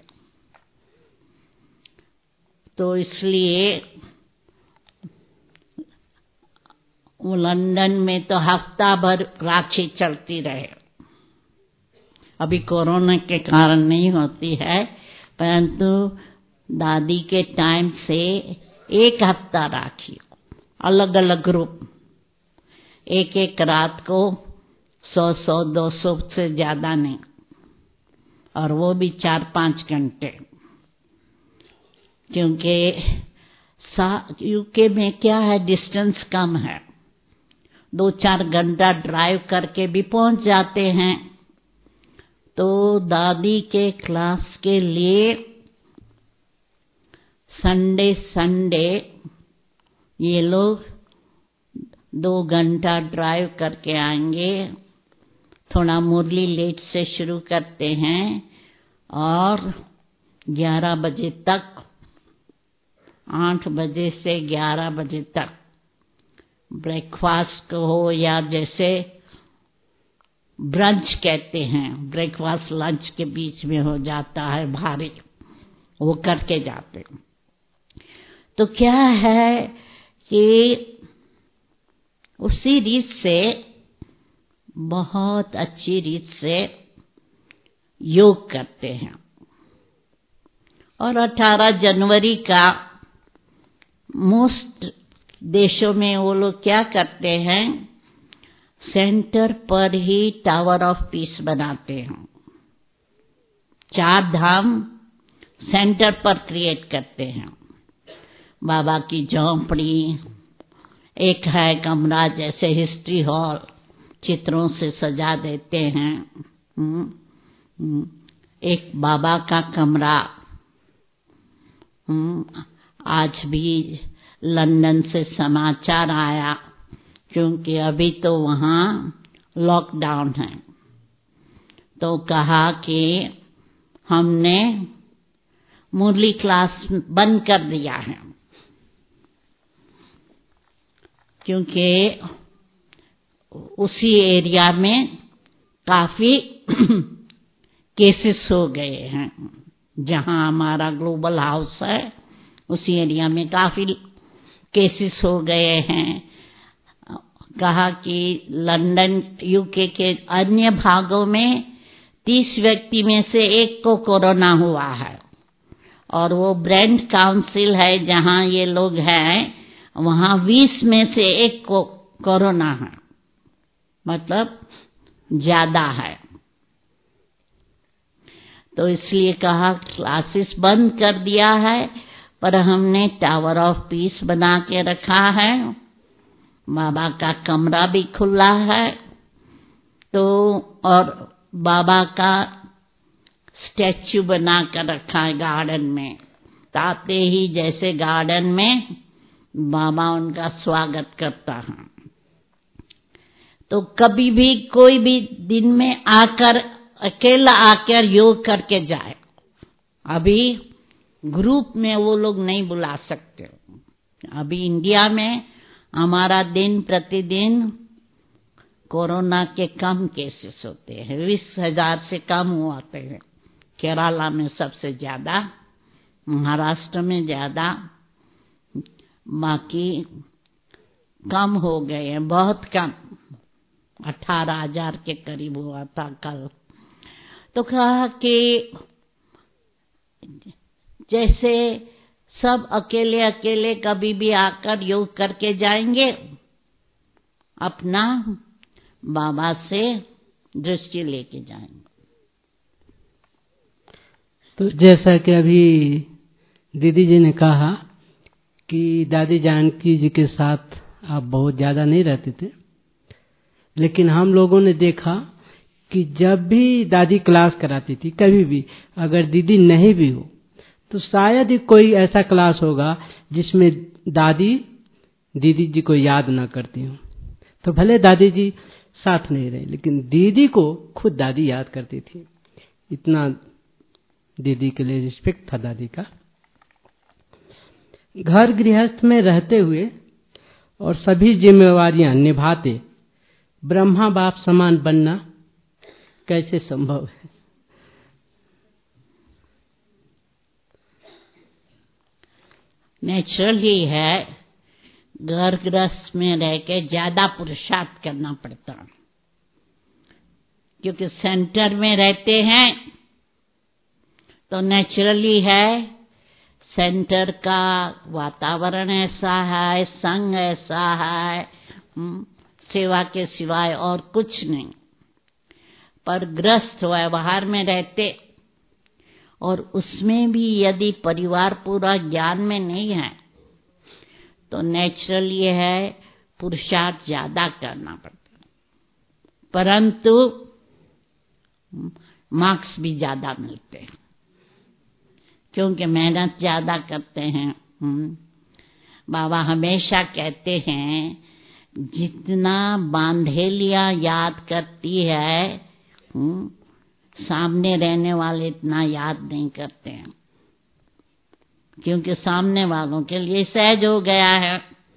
S2: तो इसलिए वो लंदन में तो हफ्ता भर राखी चलती रहे। अभी कोरोना के कारण नहीं होती है, परंतु दादी के टाइम से 1 हफ्ता राखी, अलग अलग ग्रुप, एक एक रात को 100, 200 से ज्यादा नहीं, और वो भी 4-5 घंटे। क्योंकि यूके में क्या है, डिस्टेंस कम है, 2-4 घंटा ड्राइव करके भी पहुंच जाते हैं। तो दादी के क्लास के लिए संडे ये लोग 2 घंटा ड्राइव करके आएंगे। थोड़ा मुरली लेट से शुरू करते हैं और 11 बजे तक, 8 बजे से 11 बजे तक ब्रेकफास्ट हो, या जैसे ब्रंच कहते हैं, ब्रेकफास्ट लंच के बीच में हो जाता है भारी, वो करके जाते। तो क्या है कि उसी रीत से, बहुत अच्छी रीत से योग करते हैं। और 18 जनवरी का मोस्ट देशों में वो लोग क्या करते हैं, सेंटर पर ही टावर ऑफ पीस बनाते हैं। 4 धाम सेंटर पर क्रिएट करते हैं। बाबा की झोंपड़ी, एक है कमरा जैसे हिस्ट्री हॉल, चित्रों से सजा देते हैं। एक बाबा का कमरा, आज भी लंदन से समाचार आया, क्योंकि अभी तो वहाँ लॉकडाउन है, तो कहा कि हमने मुरली क्लास बंद कर दिया है, क्योंकि उसी एरिया में काफी केसेस हो गए हैं। जहां हमारा ग्लोबल हाउस है, उसी एरिया में काफी केसेस हो गए हैं। कहा कि लंदन, यूके के अन्य भागों में 30 व्यक्ति में से 1 को कोरोना हुआ है, और वो ब्रेंट काउंसिल है जहां ये लोग हैं, वहां 20 में से 1 को कोरोना है, मतलब ज्यादा है। तो इसलिए कहा क्लासेस बंद कर दिया है, पर हमने टावर ऑफ पीस बना के रखा है। बाबा का कमरा भी खुला है, तो और बाबा का स्टैच्यू बना कर रखा है गार्डन में। आते ही जैसे गार्डन में बाबा उनका स्वागत करता है। तो कभी भी कोई भी दिन में आकर, अकेला आकर योग करके जाए। अभी ग्रुप में वो लोग नहीं बुला सकते। अभी इंडिया में हमारा दिन प्रतिदिन कोरोना के कम केसेस होते हैं, 20,000 से कम होते हैं। केरला में सबसे ज्यादा, महाराष्ट्र में ज्यादा, बाकी कम हो गए हैं, बहुत कम, 18,000 के करीब हुआ था कल। तो कहा कि जैसे सब अकेले अकेले कभी भी आकर योग करके जाएंगे, अपना बाबा से दृष्टि लेके जाएंगे।
S1: तो जैसा कि अभी दीदी जी ने कहा कि दादी जानकी जी के साथ आप बहुत ज्यादा नहीं रहते थे, लेकिन हम लोगों ने देखा कि जब भी दादी क्लास कराती थी, कभी भी अगर दीदी नहीं भी हो तो शायद ही कोई ऐसा क्लास होगा जिसमें दादी दीदी जी को याद ना करती हो। तो भले दादी जी साथ नहीं रहे, लेकिन दीदी को खुद दादी याद करती थी। इतना दीदी के लिए रिस्पेक्ट था दादी का। घर गृहस्थ में रहते हुए और सभी जिम्मेवारियां निभाते ब्रह्मा बाप समान बनना कैसे संभव है?
S2: नेचुरली है, घर गृहस्थ में रह के ज्यादा पुरुषार्थ करना पड़ता, क्योंकि सेंटर में रहते हैं तो नेचुरली है सेंटर का वातावरण ऐसा है, संग ऐसा है, सेवा के सिवाय और कुछ नहीं। पर गृहस्थ व्यवहार में रहते और उसमें भी यदि परिवार पूरा ज्ञान में नहीं है तो नेचुरल ये है पुरुषार्थ ज्यादा करना पड़ता, परंतु मार्क्स भी ज्यादा मिलते हैं क्योंकि मेहनत ज्यादा करते हैं। बाबा हमेशा कहते हैं जितना बांधेलियां याद करती है, सामने रहने वाले इतना याद नहीं करते हैं, क्योंकि सामने वालों के लिए सहज हो गया है।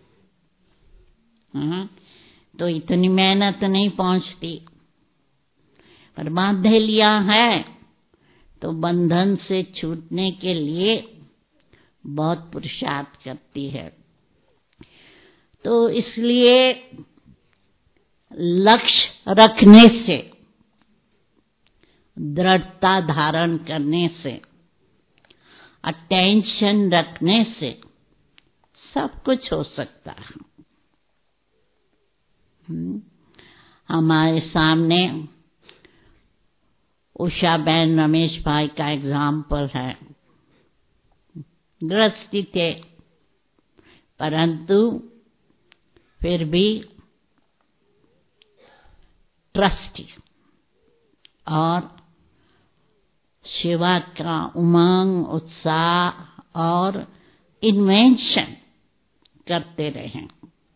S2: तो इतनी मेहनत नहीं पहुंचती, पर बांधेलियां है तो बंधन से छूटने के लिए बहुत पुरुषार्थ करती है। तो इसलिए लक्ष्य रखने से, दृढ़ता धारण करने से, अटेंशन रखने से सब कुछ हो सकता है। हमारे सामने उषा बहन रमेश भाई का एग्जाम्पल है। गृहस्थी थे परंतु फिर भी ट्रस्टी और सेवा का उमंग, उत्साह और इन्वेंशन करते रहे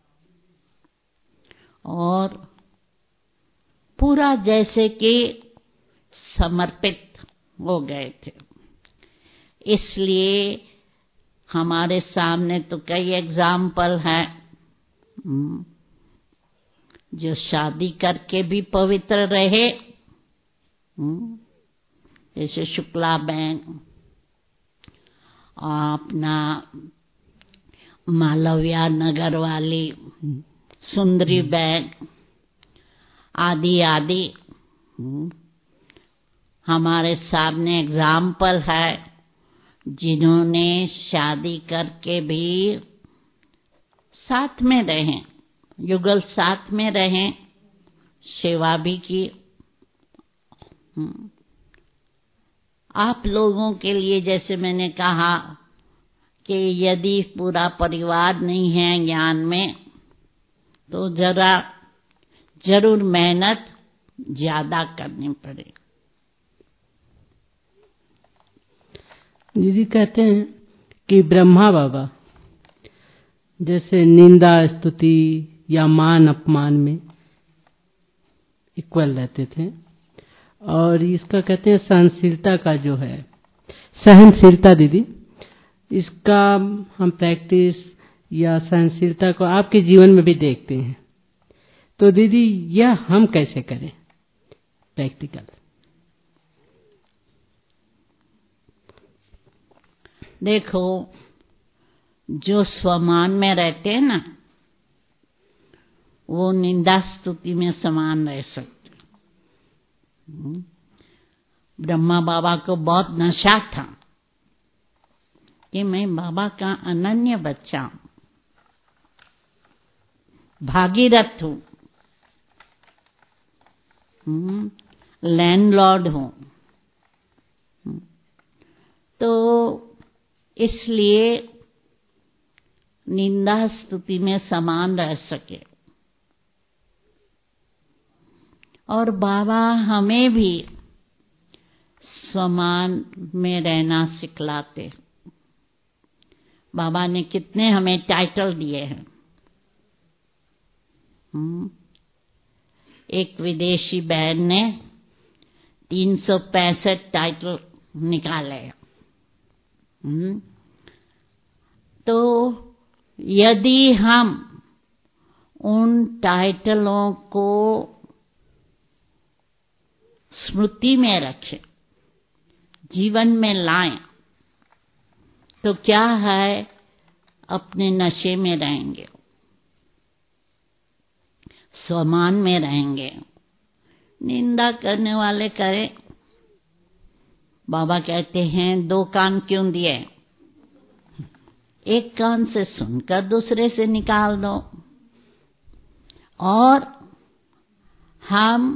S2: और पूरा जैसे कि समर्पित हो गए थे। इसलिए हमारे सामने तो कई एग्जाम्पल हैं जो शादी करके भी पवित्र रहे, जैसे शुक्ला बहन, अपना मालविया नगर वाली सुंदरी बहन आदि आदि हमारे सामने एग्जाम्पल है जिन्होंने शादी करके भी साथ में रहे, युगल साथ में रहे, सेवा भी की। आप लोगों के लिए जैसे मैंने कहा कि यदि पूरा परिवार नहीं है ज्ञान में तो जरूर मेहनत ज्यादा करनी पड़े।
S1: दीदी कहते हैं कि ब्रह्मा बाबा जैसे निंदा स्तुति या मान अपमान में इक्वल रहते थे, और इसका कहते हैं सहनशीलता का जो है, सहनशीलता दीदी, इसका हम प्रैक्टिस या सहनशीलता को आपके जीवन में भी देखते हैं। तो दीदी यह हम कैसे करें प्रैक्टिकल?
S2: देखो, जो स्वमान में रहते हैं ना, वो निंदा स्तुति में समान रह सकते। ब्रह्मा बाबा को बहुत नशा था कि मैं बाबा का अनन्य बच्चा हूं, भागीरथ हूं, लैंडलॉर्ड हूं। तो इसलिए निंदा स्तुति में समान रह सके और बाबा हमें भी स्वमान में रहना सिखलाते। बाबा ने कितने हमें टाइटल दिए हैं। एक विदेशी बहन ने 365 टाइटल निकाले। तो यदि हम उन टाइटलों को स्मृति में रखें, जीवन में लाएं, तो क्या है, अपने नशे में रहेंगे, स्वमान में रहेंगे। निंदा करने वाले करें। बाबा कहते हैं 2 कान क्यों दिए, एक कान से सुनकर दूसरे से निकाल दो। और हम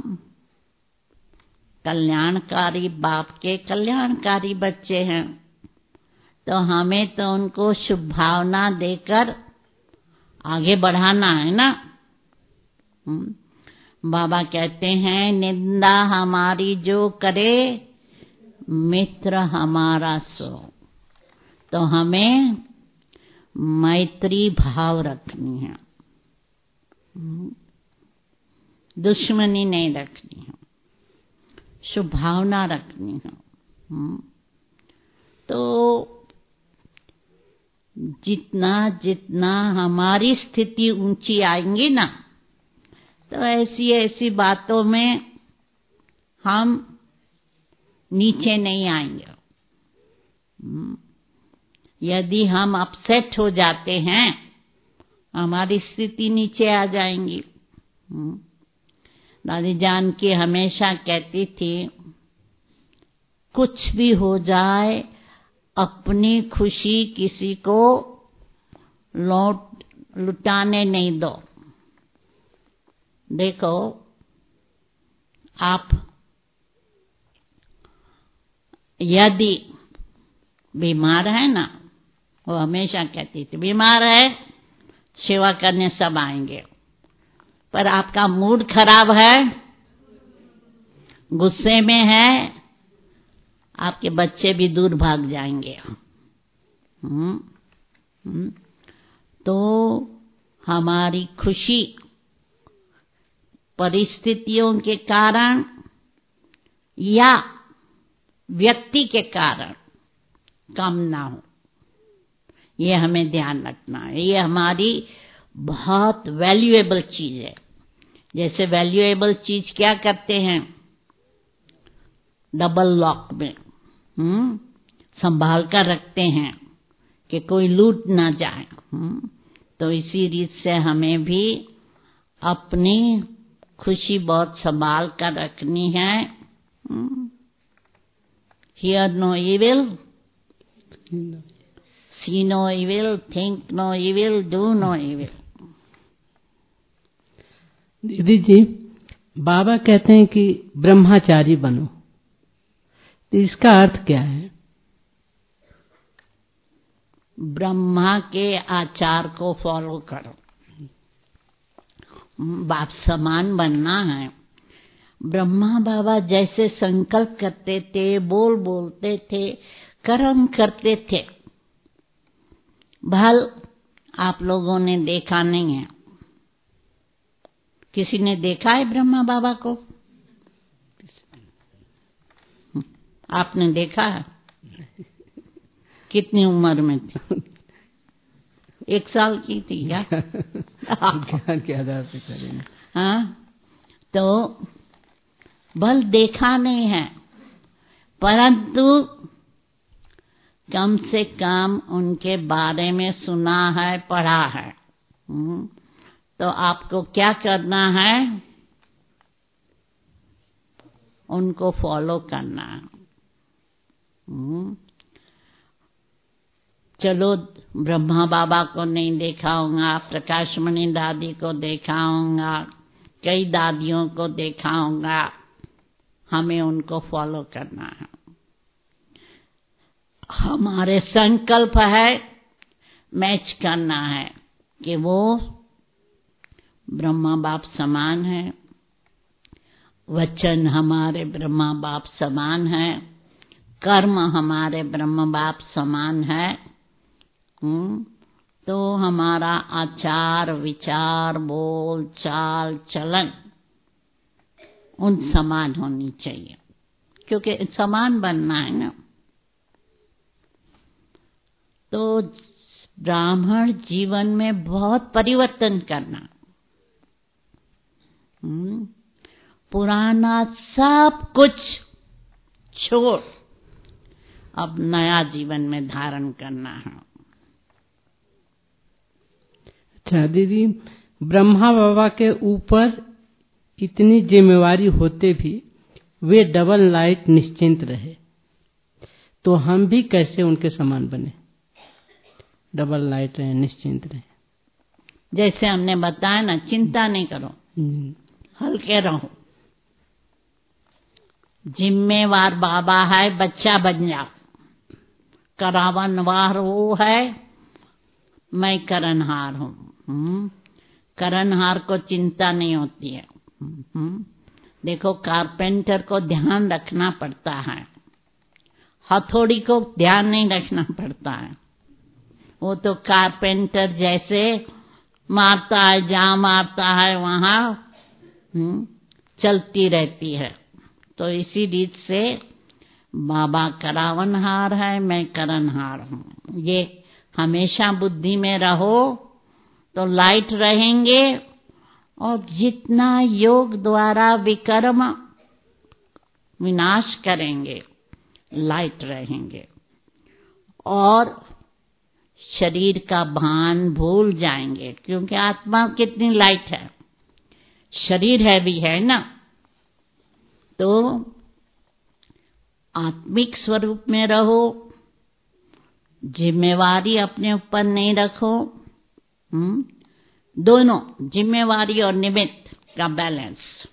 S2: कल्याणकारी बाप के कल्याणकारी बच्चे हैं, तो हमें तो उनको शुभ भावना देकर आगे बढ़ाना है ना। बाबा कहते हैं निंदा हमारी जो करे, मित्र हमारा सो। तो हमें मैत्री भाव रखनी है, दुश्मनी नहीं रखनी है, शुभ भावना रखनी है। तो जितना जितना हमारी स्थिति ऊंची आएंगी ना, तो ऐसी ऐसी बातों में हम नीचे नहीं आएंगे। यदि हम अपसेट हो जाते हैं, हमारी स्थिति नीचे आ जाएंगी। दादी जान की हमेशा कहती थी, कुछ भी हो जाए अपनी खुशी किसी को लुटाने नहीं दो। देखो, आप यदि बीमार है ना, वो हमेशा कहती थी बीमार है, सेवा करने सब आएंगे, पर आपका मूड खराब है, गुस्से में है, आपके बच्चे भी दूर भाग जाएंगे। तो हमारी खुशी परिस्थितियों के कारण या व्यक्ति के कारण कम ना हो, ये हमें ध्यान रखना है। ये हमारी बहुत वैल्यूएबल चीज है। जैसे वैल्यूएबल चीज क्या करते हैं, डबल लॉक में संभाल कर रखते हैं कि कोई लूट ना जाए। तो इसी रीत से हमें भी अपनी खुशी बहुत संभाल कर रखनी है। Hear no evil, see no evil, think no evil, do no evil.
S1: दीदी जी, बाबा कहते हैं कि ब्रह्मचारी बनो, तो इसका अर्थ क्या है?
S2: ब्रह्मा के आचार को फॉलो करो। बाप समान बनना है। ब्रह्मा बाबा जैसे संकल्प करते थे, बोलते थे, कर्म करते थे, भल आप लोगों ने देखा नहीं है। किसी ने देखा है ब्रह्मा बाबा को? आपने देखा है? कितनी उम्र में थी? 1 साल की थी क्या?
S1: ज्ञान के आधार पे करेंगे।
S2: हाँ, तो बल देखा नहीं है, परंतु कम से कम उनके बारे में सुना है, पढ़ा है। तो आपको क्या करना है? उनको फॉलो करना है। चलो, ब्रह्मा बाबा को नहीं देखा होगा, प्रकाश मणि दादी को देखा होगा, कई दादियों को देखा होगा, हमें उनको फॉलो करना है। हमारे संकल्प है मैच करना है कि वो ब्रह्मा बाप समान है, वचन हमारे ब्रह्मा बाप समान है, कर्म हमारे ब्रह्म बाप समान है। तो हमारा आचार विचार बोल चाल चलन उन समान होनी चाहिए, क्योंकि समान बनना है ना। तो ब्राह्मण जीवन में बहुत परिवर्तन करना, पुराना सब कुछ छोड़ अब नया जीवन में धारण करना है।
S1: अच्छा दीदी, ब्रह्मा बाबा के ऊपर इतनी जिम्मेवारी होते भी वे डबल लाइट निश्चिंत रहे, तो हम भी कैसे उनके समान बने, डबल लाइट रहे, निश्चिंत रहे।
S2: जैसे हमने बताया ना, चिंता नहीं करो, हल्के रहो। जिम्मेवार बाबा है, बच्चा बन जाओ। करावनवार वो है, मैं करनहार हूँ। करनहार को चिंता नहीं होती है। देखो, कारपेंटर को ध्यान रखना पड़ता है, हथौड़ी को ध्यान नहीं रखना पड़ता है। वो तो कारपेंटर जैसे मारता है, जहाँ मारता है वहां चलती रहती है। तो इसी रीत से बाबा करावनहार है, मैं करनहार हूँ। ये हमेशा बुद्धि में रहो तो लाइट रहेंगे, और जितना योग द्वारा विकर्म विनाश करेंगे लाइट रहेंगे, और शरीर का भान भूल जाएंगे, क्योंकि आत्मा कितनी लाइट है, शरीर हैवी है ना। तो आत्मिक स्वरूप में रहो, जिम्मेवारी अपने ऊपर नहीं रखो। दोनों जिम्मेवारी और निमित्त का बैलेंस,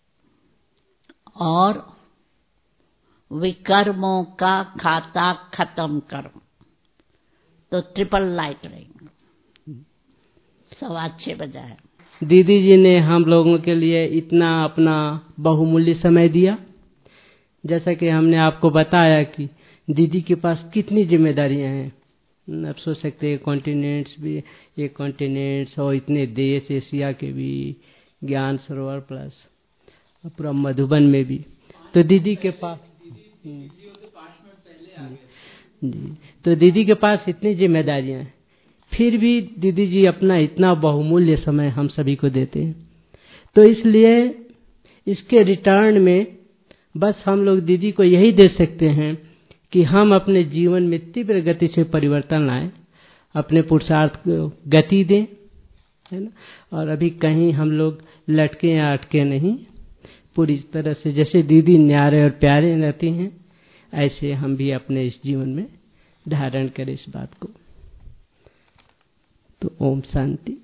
S2: और विकर्मों का खाता खत्म करो, तो ट्रिपल लाइट रहेंगे। 6:15 बजा है।
S1: दीदी जी ने हम लोगों के लिए इतना अपना बहुमूल्य समय दिया। जैसा कि हमने आपको बताया कि दीदी के पास कितनी जिम्मेदारियां हैं। आप सोच सकते हैं कॉन्टिनेंट्स भी, ये कॉन्टिनेंट्स और इतने देश, एशिया के भी, ज्ञान सरोवर प्लस पूरा मधुबन में भी। तो दीदी के पास जी, तो दीदी के पास इतनी जिम्मेदारियां हैं, फिर भी दीदी जी अपना इतना बहुमूल्य समय हम सभी को देते हैं। तो इसलिए इसके रिटर्न में बस हम लोग दीदी को यही दे सकते हैं कि हम अपने जीवन में तीव्र गति से परिवर्तन लाएं, अपने पुरुषार्थ को गति दें, है ना। और अभी कहीं हम लोग लटके या अटके नहीं, पूरी तरह से जैसे दीदी न्यारे और प्यारे रहती हैं, ऐसे हम भी अपने इस जीवन में धारण करें इस बात को। तो ओम शांति।